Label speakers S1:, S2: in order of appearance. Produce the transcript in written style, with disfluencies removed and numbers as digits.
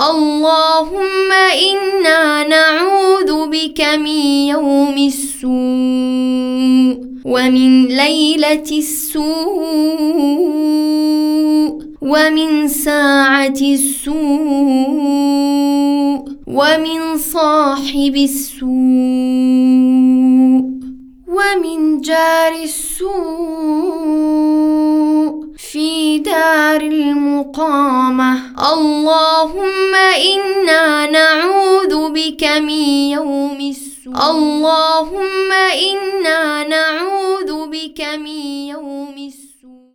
S1: اللهم إنا نعوذ بك من يوم السوء ومن ليلة السوء ومن ساعة السوء ومن صاحب السوء ومن جار السوء في دار المقامة. اللهم إنا نعوذ بك من يوم السوء. اللهم إنا نعوذ بك من يوم السوء.